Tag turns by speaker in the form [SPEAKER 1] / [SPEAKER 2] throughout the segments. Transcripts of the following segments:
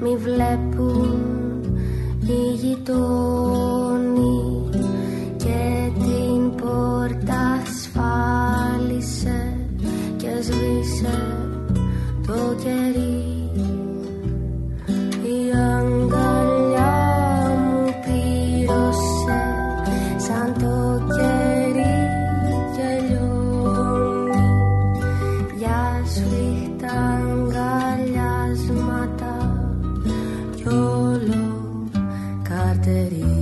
[SPEAKER 1] μη βλέπουν οι γειτόνοι και την πόρτα ασφάλισε και σβήσε το κερί. Η αγκαλιά μου πύρωσε σαν το κερί και λιώνει για σφιχτά αγκαλιάσματα κι όλο καρτερί.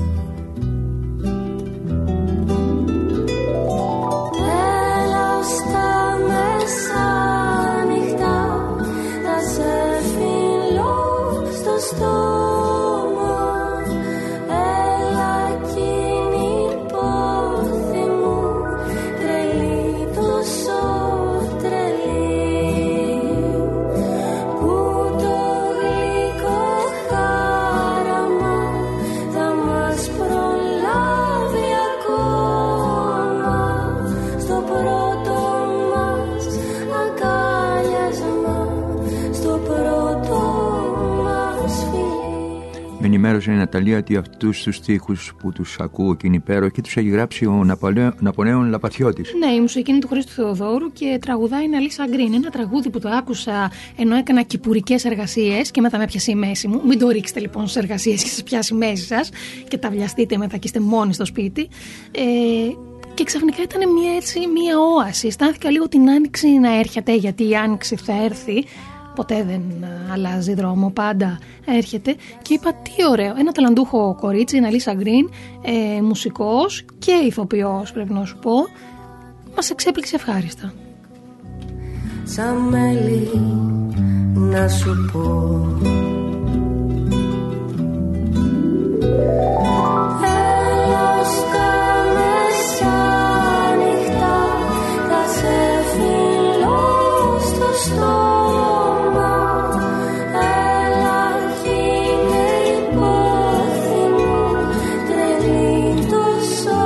[SPEAKER 1] Έλα στα μεσάνυχτα να σε φιλώ στο στόμα. Έλα εκείνη πόθη μου τρελή, τόσο τρελή, που το γλυκό χάραμα θα μας προλάβει ακόμα στο πρώτο μας αγκάλιασμα, στο πρώτο μας φιλί.
[SPEAKER 2] Με ενημέρωσε η Ναταλία ότι αυτούς τους στίχους που τους ακούω και είναι υπέροχοι τους έχει γράψει ο Ναπολέων Λαπαθιώτης.
[SPEAKER 3] Ναι, η μουσική είναι του Χρήστου Θεοδόρου και τραγουδάει η Αλίσσα Γκριν. Ένα τραγούδι που το άκουσα ενώ έκανα κυπουρικές εργασίες και μετά με πιάσει η μέση μου. Μην το ρίξετε λοιπόν στις εργασίες και σας πιάσει η μέση σας και τα βιαστείτε μετά και είστε μόνοι στο σπίτι. Και ξαφνικά ήταν μια όαση. Αισθάνθηκα λίγο την άνοιξη να έρχεται, γιατί η άνοιξη θα έρθει. Ποτέ δεν αλλάζει δρόμο, πάντα έρχεται. Και είπα τι ωραίο, ένα ταλαντούχο κορίτσι, η Αλίσσα Γκριν, μουσικός και ηθοποιός πρέπει να σου πω, μας εξέπληξε ευχάριστα.
[SPEAKER 1] Σαν μέλη να σου πω, έλα στα μεσάνυχτα θα σε φιλώ στο στόμα. Έλα γίνε η πόθη μου τρελή, τόσο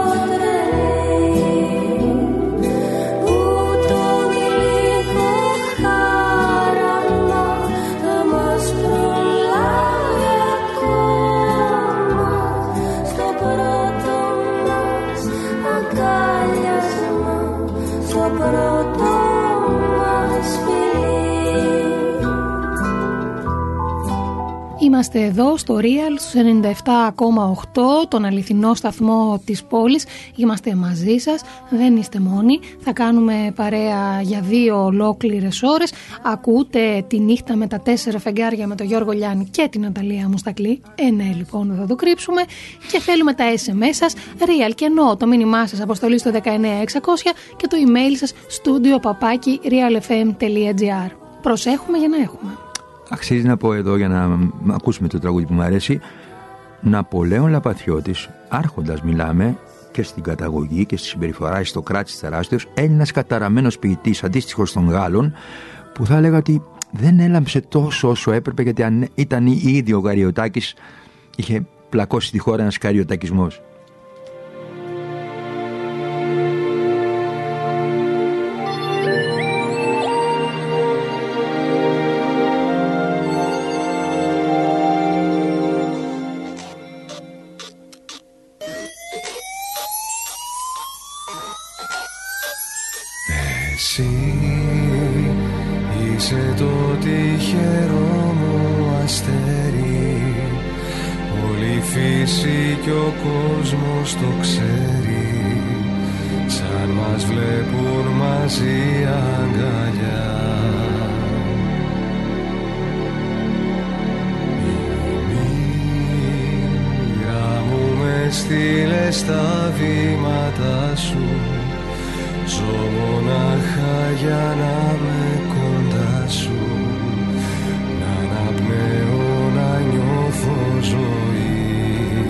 [SPEAKER 1] τρελή, που το γλυκό χάραμα θα μας προλάβει ακόμα στο πρώτο μας αγκάλιασμα, στο πρώτο μας φιλί.
[SPEAKER 3] Είμαστε εδώ στο Real στους 97,8, τον αληθινό σταθμό της πόλης. Είμαστε μαζί σας, δεν είστε μόνοι. Θα κάνουμε παρέα για 2 ολόκληρες ώρες. Ακούτε τη νύχτα με τα 4 φεγγάρια με τον Γιώργο Λιάννη και την Ναταλία Μουστακλή. Ναι, λοιπόν, δεν θα το κρύψουμε. Και θέλουμε τα SMS σας, Real και εννοώ το μήνυμά σας, αποστολή στο 19600 και το email σας studio@realfm.gr. Προσέχουμε για να έχουμε.
[SPEAKER 2] Αξίζει να πω εδώ, για να ακούσουμε το τραγούδι που μου αρέσει, Ναπολέων Λαπαθιώτης, άρχοντας μιλάμε και στην καταγωγή και στη συμπεριφορά στο κράτης τεράστιος, Έλληνας καταραμένος ποιητής αντίστοιχος των Γάλλων, που θα έλεγα ότι δεν έλαμψε τόσο όσο έπρεπε, γιατί αν ήταν ήδη ο Καριωτάκης είχε πλακώσει τη χώρα ένας καριωτακισμός.
[SPEAKER 4] Εσύ είσαι το τυχερό μου αστέρι, όλη η φύση κι ο κόσμος το ξέρει, σαν μας βλέπουν μαζί αγκαλιά. Η μοίρα μου με στείλε στα βήματα σου, ζω μονάχα για να με κοντά σου, να αναπνέω, να νιώθω ζωή.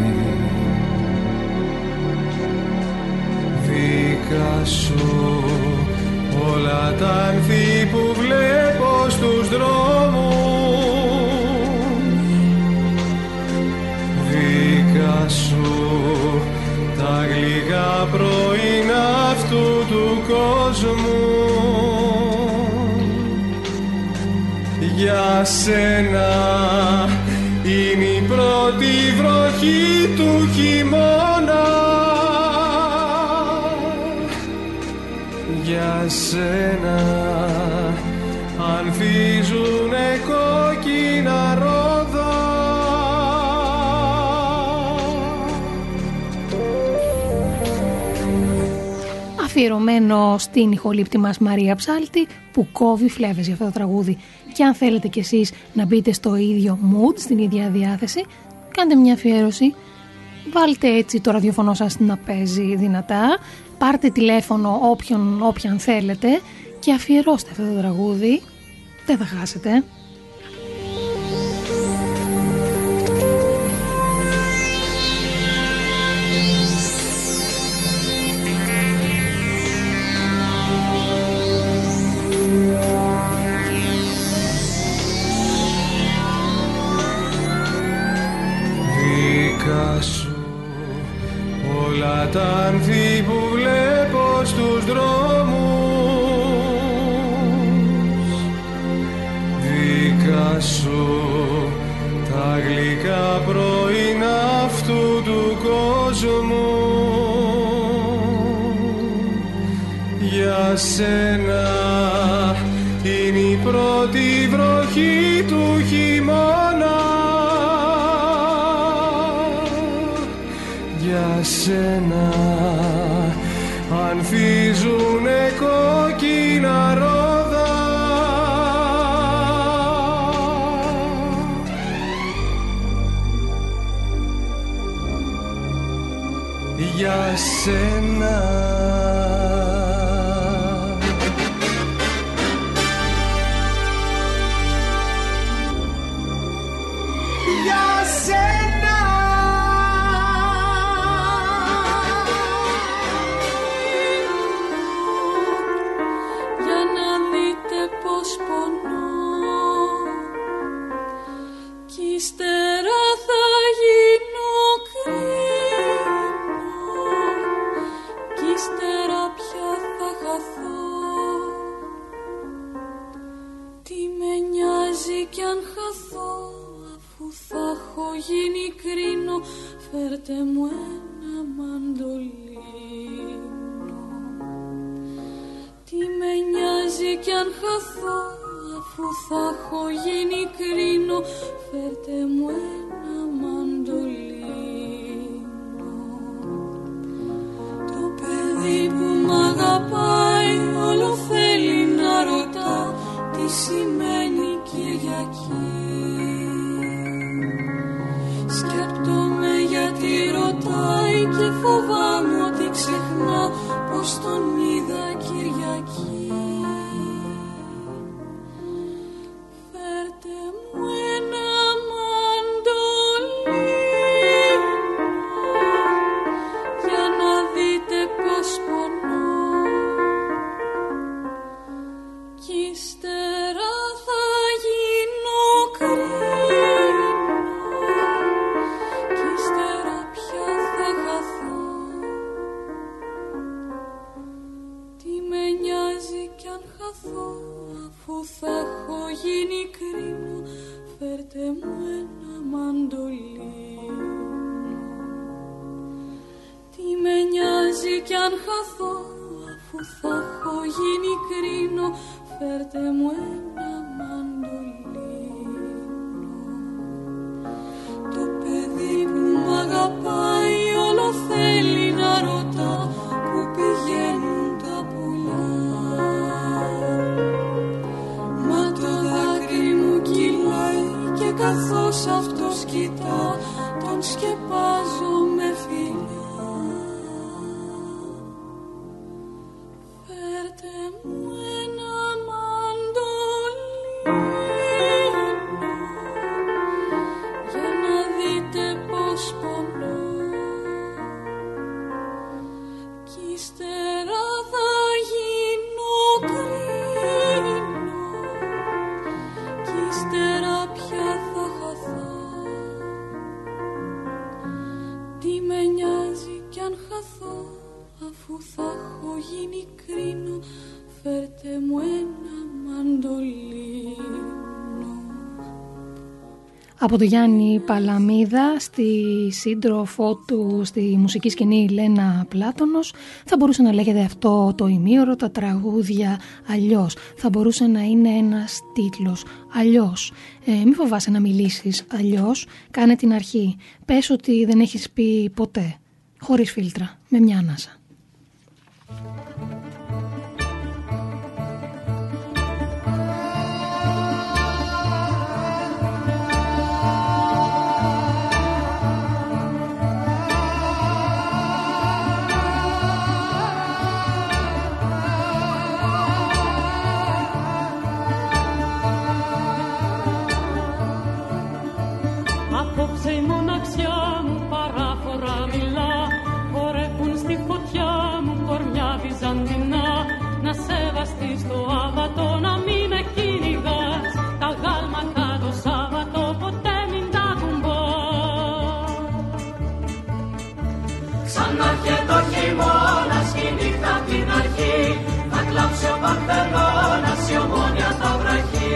[SPEAKER 4] Δικά σου όλα τα άνθη που βλέπω στους δρόμους, δικά σου τα γλυκά πρωινά αυτού του κόσμου. σένα είναι η πρώτη βροχή του χειμώνα. Για σένα ανθίζουνε κόκκινα ρόδα.
[SPEAKER 3] Αφιερωμένο στην ηχολήπτη μας Μαρία Ψάλτη, που κόβει φλέβες για αυτό το τραγούδι. Και αν θέλετε κι εσείς να μπείτε στο ίδιο mood, στην ίδια διάθεση, κάντε μια αφιέρωση, βάλτε έτσι το ραδιοφωνό σας να παίζει δυνατά, πάρτε τηλέφωνο όποιον θέλετε και αφιερώστε αυτό το τραγούδι, δεν θα χάσετε.
[SPEAKER 4] Όλα τα άνθη που βλέπω στους δρόμους, δικά σου τα γλυκά πρωινά αυτού του κόσμου. Για σένα είναι η πρώτη βροχή του χειμώνα. Για σένα ανθίζουνε κόκκινα ρόδα. Για σένα
[SPEAKER 1] φέρτε μου ένα μαντολίνο. Τι με νοιάζει κι αν χαθώ, αφού θα έχω γίνει κρίνο. Φέρτε μου ένα μαντολίνο. Το παιδί που μ' αγαπάει όλο θέλει να ρωτά τι σημαίνει Κυριακή. Σκέπτομαι γιατί ρωτάει και φοβάμαι ότι ξεχνά πως τον είδα Κυριακή. Φέρτε μου ένα μαντολίνο για να δείτε πως πονώ κι ύστερα θα γίνω κρίνο. Αφού θα έχω γίνει κρίνο, φέρτε μου ένα μαντολίνο. Τι με νοιάζει κι αν χαθώ, αφού θα έχω γίνει κρίνο, φέρτε μου ένα μαντολίνο. Το παιδί που μ' αγαπάει όλο θέλει να ρωτά που πηγαίνουν τα πουλιά. Καθώς αυτός κοιτά, τον σκεπάζω με φιλιά. Φέρτε μου ένα μαντολίνο για να δείτε πως πονώ κι ύστερα θα γίνω κρίνο κι ύστερα πια θα χαθώ. Τι με νοιάζει κι αν χαθώ, αφού θα έχω γίνει κρίνο. Φέρτε μου ένα μαντολίνο.
[SPEAKER 3] Από το Γιάννη Παλαμίδα στη σύντροφό του στη μουσική σκηνή Λένα Πλάτωνος. Θα μπορούσε να λέγεται αυτό το ημίωρο, τα τραγούδια αλλιώς. Θα μπορούσε να είναι ένας τίτλος αλλιώς. Μη φοβάσαι να μιλήσεις αλλιώς, κάνε την αρχή. Πες ότι δεν έχεις πει ποτέ, χωρίς φίλτρα, με μια ανάσα.
[SPEAKER 1] Απόψε η μοναξιά μου παράφορα μιλά, χορεύουν στη φωτιά μου κορμιά βυζαντινά. Να σεβαστείς το άβατο, να μην με κυνηγάς, τα γάλματα το Σάββατο ποτέ μην τα κουμπάς. Ξανά και το χειμώνας και η νύχτα απ' την αρχή, θα κλάψει ο Παρθενώνας, η Ομόνια θα βραχεί.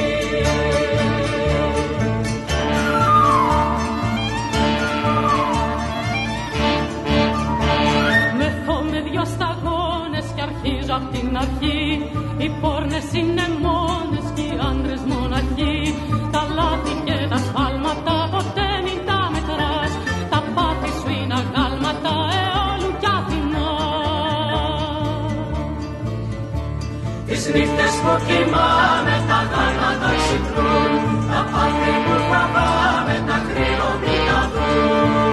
[SPEAKER 1] Απ' την αρχή οι πόρνες είναι μόνες και οι άντρες μοναχοί. Τα λάθη και τα σφάλματα ποτέ μην τα μετράς, τα πάθη σου είναι αγάλματα αιώλου κι Αθηνά. Τις νύχτες που κοιμάμαι τα γάλματα ξυπνούν, τα πάθη που φοβάμαι τα κρύο μην τα δουν.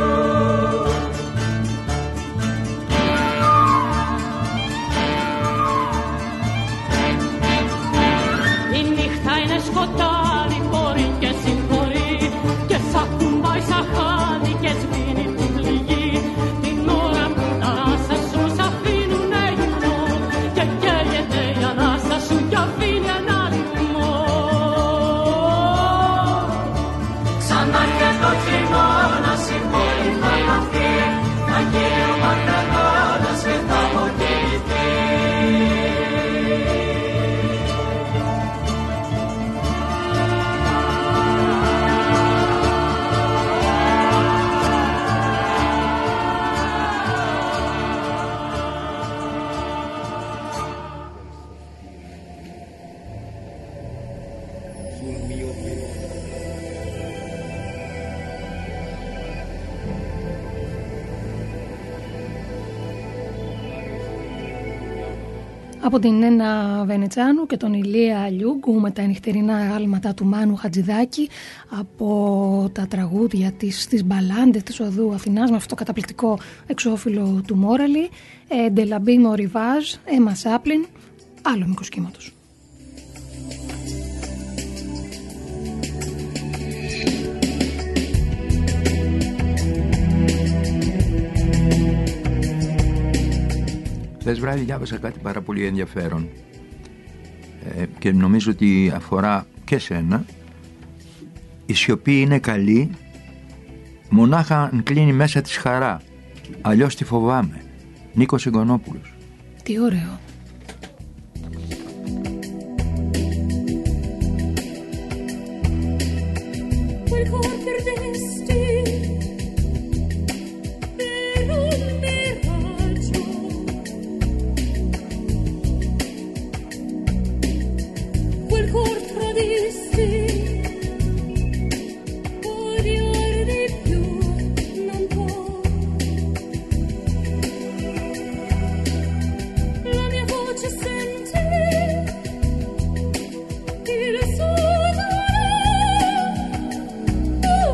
[SPEAKER 1] Σκοτάδι μπορεί και συγχωρεί και σαν κουμπάει σαν χάδι και σβήνει την πληγή. Την ώρα που τα ράσα σου σ' αφήνουνε γυμνό και καίγεται η ανάσα σου κι αφήνει ένα ρυθμό. Ξανά και το χειμώνας η πόλη θα λαθεί, θα γίνει ο Παρθενώνας και θα αποκοιμηθεί.
[SPEAKER 3] Από την Νένα Βενετσάνου και τον Ηλία Λιούγκου με τα νυχτερινά γάλματα του Μάνου Χατζηδάκη, από τα τραγούδια της, τις μπαλάντες της Οδού Αθηνάς με αυτό το καταπληκτικό εξώφυλλο του Μόραλη, Ντελαμπίμο Ριβάζ, Έμα Σάπλιν, άλλο μήκος κύματος.
[SPEAKER 2] Χθες βράδυ διάβασα κάτι πάρα πολύ ενδιαφέρον και νομίζω ότι αφορά και σένα. Η σιωπή είναι καλή μονάχα αν κλείνει μέσα της χαρά, αλλιώς τη φοβάμαι. Νίκος Εγκονόπουλος.
[SPEAKER 3] Τι ωραίο.
[SPEAKER 1] Oh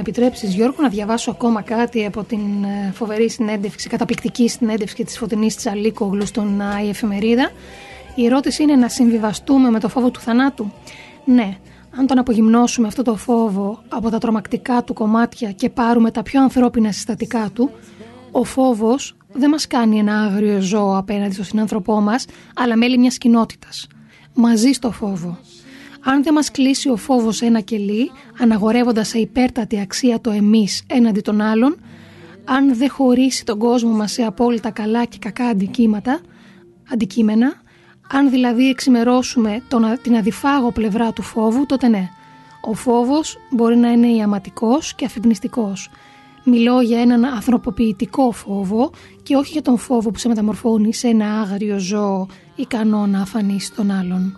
[SPEAKER 3] επιτρέψεις, Γιώργο, να διαβάσω ακόμα κάτι από την φοβερή συνέντευξη, καταπληκτική συνέντευξη της Φωτεινής Τσαλίκογλου στον η Εφημερίδα. Η ερώτηση είναι να συμβιβαστούμε με το φόβο του θανάτου. Ναι, αν τον απογυμνώσουμε αυτό το φόβο από τα τρομακτικά του κομμάτια και πάρουμε τα πιο ανθρώπινα συστατικά του, ο φόβος δεν μας κάνει ένα άγριο ζώο απέναντι στον συνάνθρωπό μας, αλλά μέλη μιας κοινότητας. Μαζί στο φόβο. Αν δεν μας κλείσει ο φόβος σε ένα κελί, αναγορεύοντας σε υπέρτατη αξία το εμείς έναντι των άλλων, αν δεν χωρίσει τον κόσμο μας σε απόλυτα καλά και κακά αντικείμενα, αν δηλαδή εξημερώσουμε την αδιφάγω πλευρά του φόβου, τότε ναι, ο φόβος μπορεί να είναι ιαματικός και αφυπνιστικός. Μιλώ για έναν ανθρωποποιητικό φόβο και όχι για τον φόβο που σε μεταμορφώνει σε ένα άγριο ζώο ικανό να αφανίσει τον άλλον.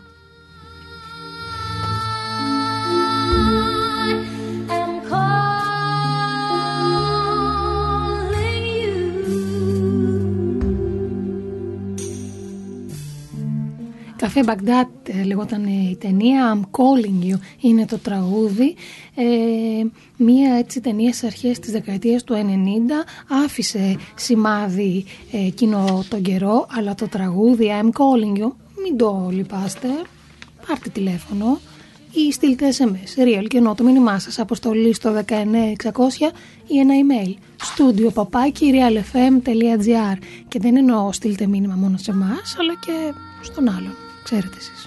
[SPEAKER 3] Καφέ Μπαγντάτ λεγόταν η ταινία, I'm Calling You είναι το τραγούδι. Μία έτσι ταινία στις αρχές της δεκαετίας του 90 άφησε σημάδι εκείνο τον καιρό, αλλά το τραγούδι I'm Calling You, μην το λυπάστε, πάρτε τηλέφωνο ή στείλτε SMS, real και ενώ το μήνυμά σας, αποστολή στο 19600 ή ένα email studio@realfm.gr. Και δεν εννοώ στείλτε μήνυμα μόνο σε εμάς, αλλά και στον άλλον, ξέρετε εσείς.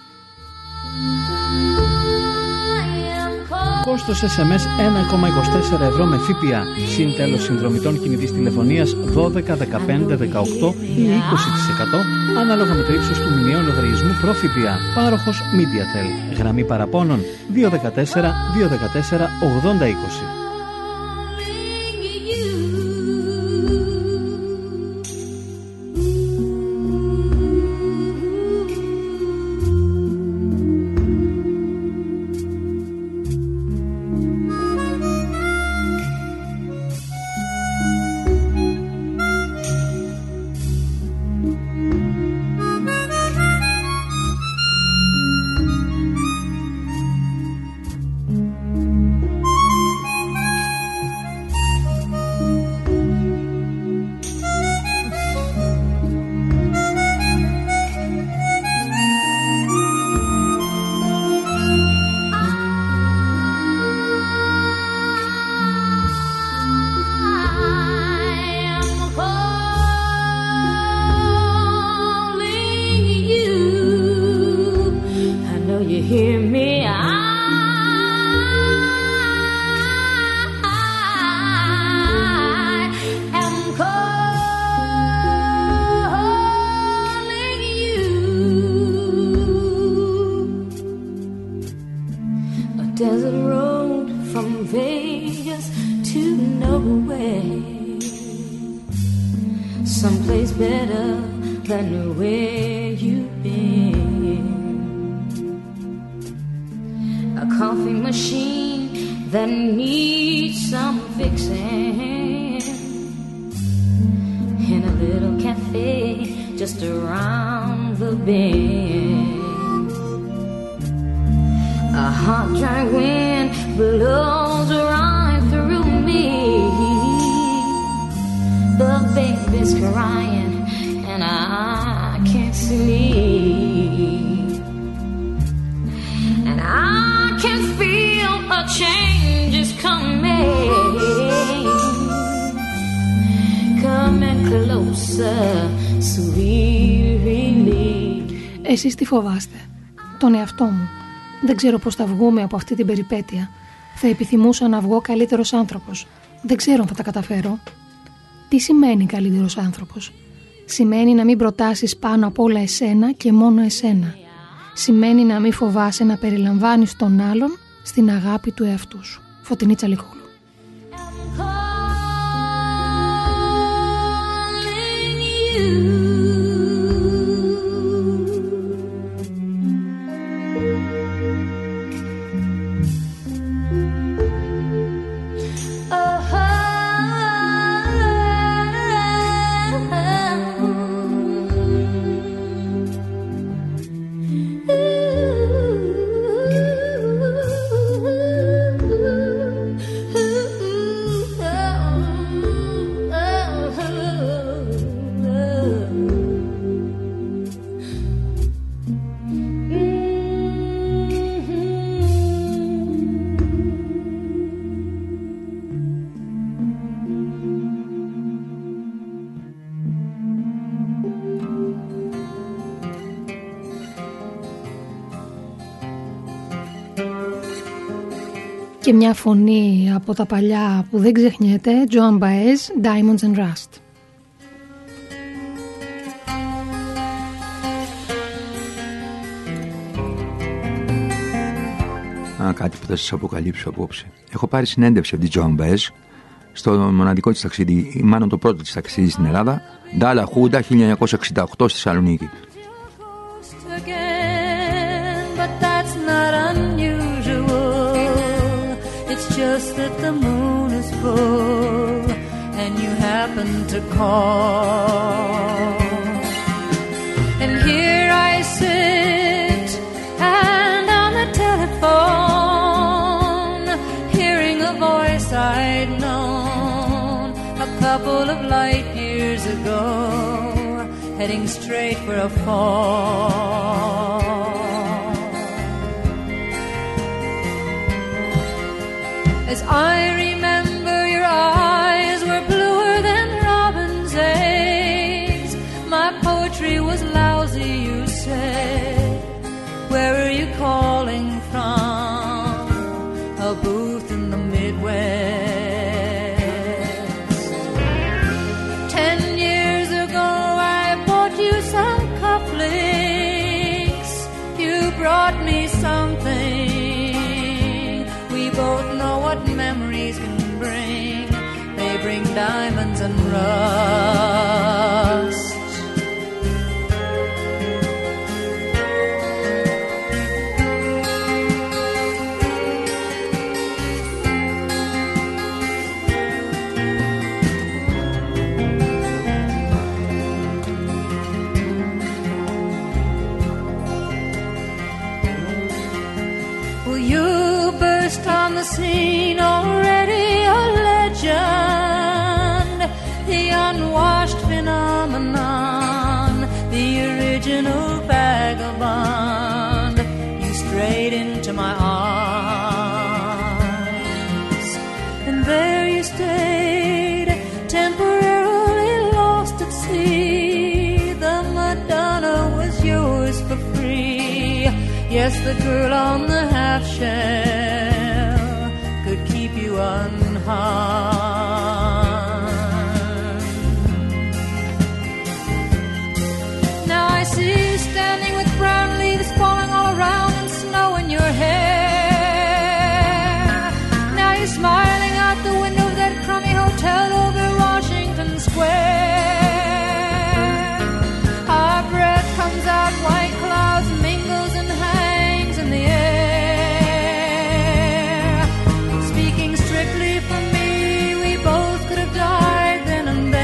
[SPEAKER 5] Κόστος SMS 1,24 ευρώ με ΦΠΑ. Συν τέλος συνδρομητών κινητής τηλεφωνίας 12, 15, 18 ή 20% ανάλογα με το ύψος του μηνιαίου λογαριασμού προ-ΦΠΑ. Πάροχος MediaTel. Γραμμή παραπώνων 214 214 8020.
[SPEAKER 3] Εσείς τι φοβάστε? Τον εαυτό μου. Δεν ξέρω πώς θα βγούμε από αυτή την περιπέτεια. Θα επιθυμούσα να βγω καλύτερος άνθρωπος. Δεν ξέρω αν θα τα καταφέρω. Τι σημαίνει καλύτερος άνθρωπος? Σημαίνει να μην προτάσεις πάνω απ' όλα εσένα και μόνο εσένα. Σημαίνει να μην φοβάσαι να περιλαμβάνεις τον άλλον στην αγάπη του εαυτού σου. Φωτεινή Τσαλίκογλου.
[SPEAKER 6] Ooh.
[SPEAKER 3] Και μια φωνή από τα παλιά που δεν ξεχνιέται, Joan Baez, Diamonds and Rust.
[SPEAKER 2] Κάτι που θα σας αποκαλύψω απόψε. Έχω πάρει συνέντευξη από την Joan Baez στο μοναδικό της ταξίδι, μάλλον το πρώτο της ταξίδι στην Ελλάδα, Ντάλα Χούντα 1968 στη Θεσσαλονίκη.
[SPEAKER 6] Just that the moon is full and you happen to call, and here I sit and on the telephone hearing a voice I'd known a couple of light years ago, heading straight for a fall. As I remember, your eyes were bluer than robin's eggs. My poetry was lousy, you said. Where are you calling from? A booth in the Midwest. 10 years ago, I bought you some cufflinks. You brought me something. We both know what memories can bring. They bring diamonds and rust. Well, you burst on the scene, already a legend, the unwashed phenomenon, the original vagabond. You strayed into my arms, and there you stayed, temporarily lost at sea. The Madonna was yours for free. Yes, the girl on the half shell could keep you unharmed. Now I see you standing with brown leaves falling all around and snow in your hair. Now you're smiling out the window of that crummy hotel over Washington Square. Our breath comes out, white clouds mingles and hangs in the air. Speaking strictly for me, we both could have died then and there.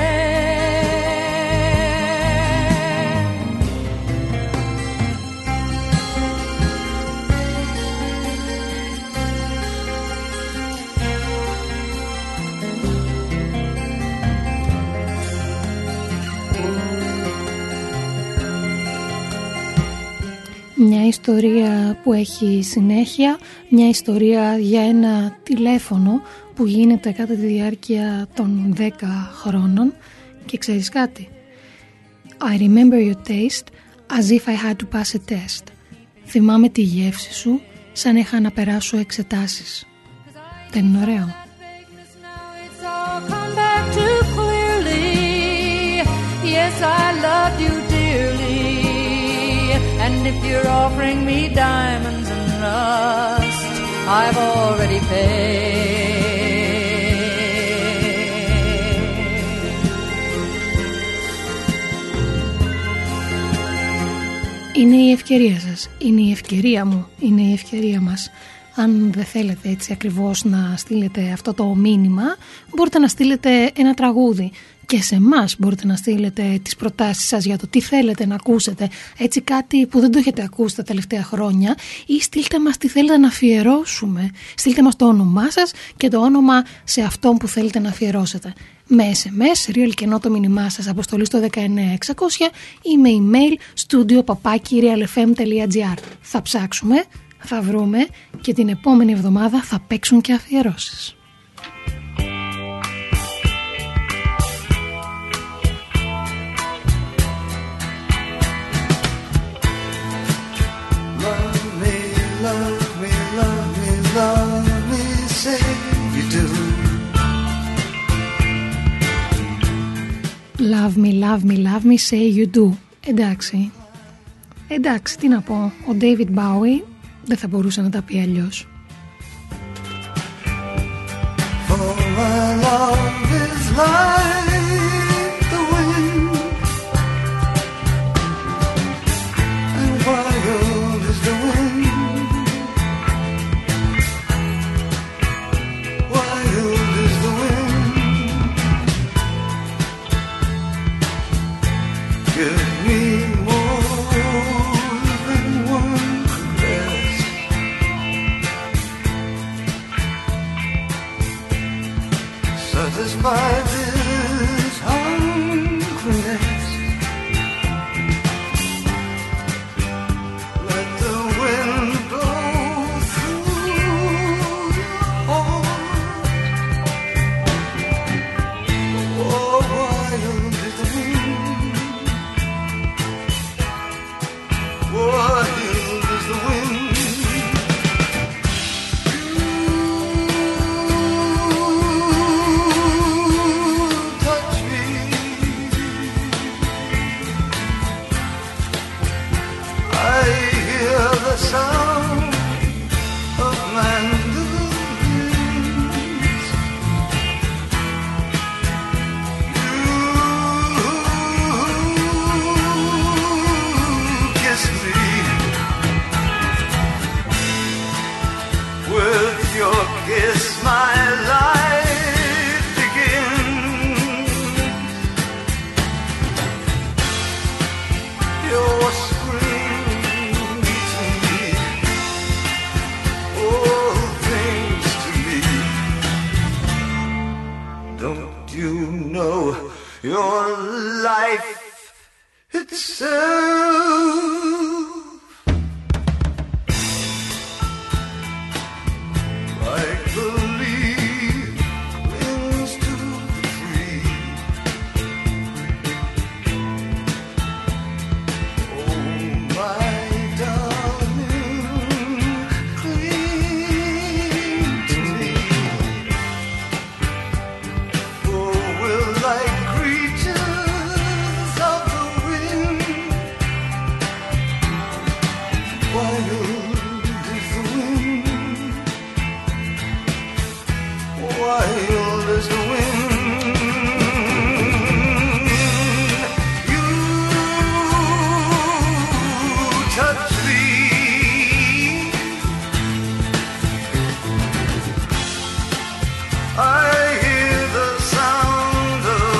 [SPEAKER 3] Μια ιστορία που έχει συνέχεια, μια ιστορία για ένα τηλέφωνο που γίνεται κατά τη διάρκεια των 10 χρόνων. Και ξέρεις κάτι? I remember your taste as if I had to pass a test. Θυμάμαι τη γεύση σου σαν είχα να περάσω εξετάσεις. Δεν είναι ωραίο?
[SPEAKER 6] Yes, I loved you dearly. And if you're offering me diamonds and rust, I've already paid.
[SPEAKER 3] Είναι η ευκαιρία σας, είναι η ευκαιρία μου, είναι η ευκαιρία μας. Αν δεν θέλετε έτσι ακριβώς να στείλετε αυτό το μήνυμα, μπορείτε να στείλετε ένα τραγούδι. Και σε εμάς μπορείτε να στείλετε τις προτάσεις σας για το τι θέλετε να ακούσετε, έτσι κάτι που δεν το έχετε ακούσει τα τελευταία χρόνια, ή στείλτε μας τι θέλετε να αφιερώσουμε. Στείλτε μας το όνομά σας και το όνομα σε αυτόν που θέλετε να αφιερώσετε. Με SMS, real και ενώ το μήνυμά σας, αποστολή στο 19600 ή με email studio@realfm.gr. Θα ψάξουμε, θα βρούμε και την επόμενη εβδομάδα θα παίξουν και αφιερώσεις.
[SPEAKER 4] Love me
[SPEAKER 3] love me, say you do. Εντάξει, τι να πω. Ο David Bowie δεν θα μπορούσε να τα πει αλλιώς.
[SPEAKER 4] For my love is like the wind, and wild is the wind, wild is the wind. Give me more than one caress, satisfy this hungriness. Let the wind blow through your heart. Oh, wild is the wind, wild is the wind. Sound of mandolins. You kiss me with your kiss, my life begins. Your your life itself, like the leaf clings to the tree. Oh, my darling, cling to me, for we're like creatures of the wind. Wild is the wind, wild is the wind. You touch me, I hear the sound of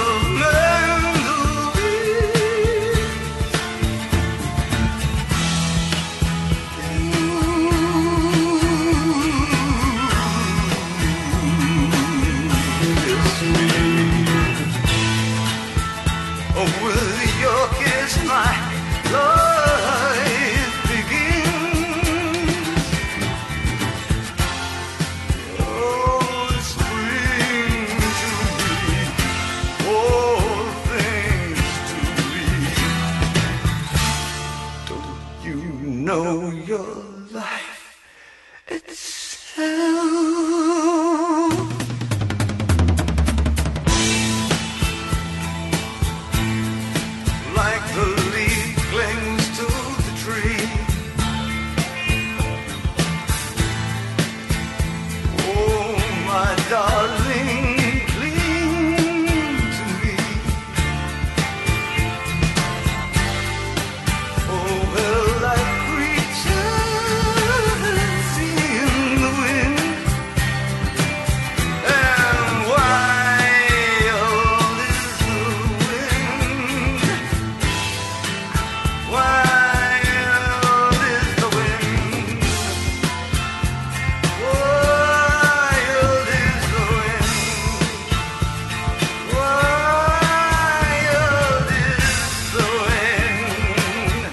[SPEAKER 4] mandolins. Kiss me. Oh, with your kiss, my life begins. Oh, spring to me, all things to me. Don't you know your life itself? Like the leaf clings to the tree. Oh, my darling, cling to me. Oh, we're like creatures in the wind, and wild is the wind. Wild is the wind, wild is the wind, wild is the wind,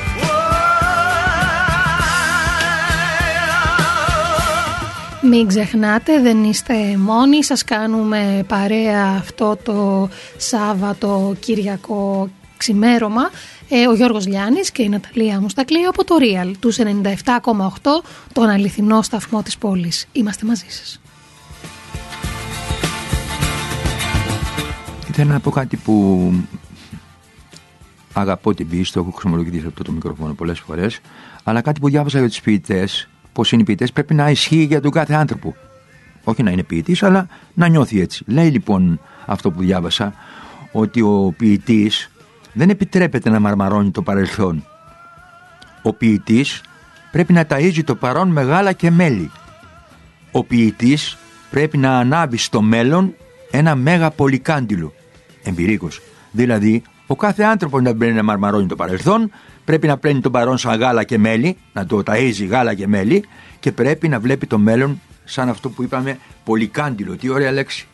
[SPEAKER 4] wild.
[SPEAKER 3] Μην ξεχνάτε, δεν είστε μόνοι, σας κάνουμε παρέα αυτό το Σάββατο Κυριακό ξημέρωμα. Ο Γιώργος Λιάννης και η Ναταλία Μουστακλή από το Real, τους 97,8, τον αληθινό σταθμό της πόλης. Είμαστε μαζί σας.
[SPEAKER 2] Ήθελα να πω κάτι που αγαπώ την ποίηση, το έχω χρησιμοποιήσει αυτό το μικρόφωνο πολλές φορές, αλλά κάτι που διάβασα για τους ποιητές, πώς είναι οι ποιητές, πρέπει να ισχύει για τον κάθε άνθρωπο. Όχι να είναι ποιητής, αλλά να νιώθει έτσι. Λέει λοιπόν αυτό που διάβασα, ότι ο ποιητής δεν επιτρέπεται να μαρμαρώνει το παρελθόν. Ο ποιητής πρέπει να ταΐζει το παρόν με γάλα και μέλι. Ο ποιητής πρέπει να ανάβει στο μέλλον ένα μέγα πολυκάντιλο. Εμπειρίκος. Δηλαδή, ο κάθε άνθρωπος δεν πρέπει να μαρμαρώνει το παρελθόν, πρέπει να παίρνει το παρόν σαν γάλα και μέλι, να το ταΐζει γάλα και μέλι, και πρέπει να βλέπει το μέλλον σαν αυτό που είπαμε πολυκάντιλο. Τι ωραία λέξη.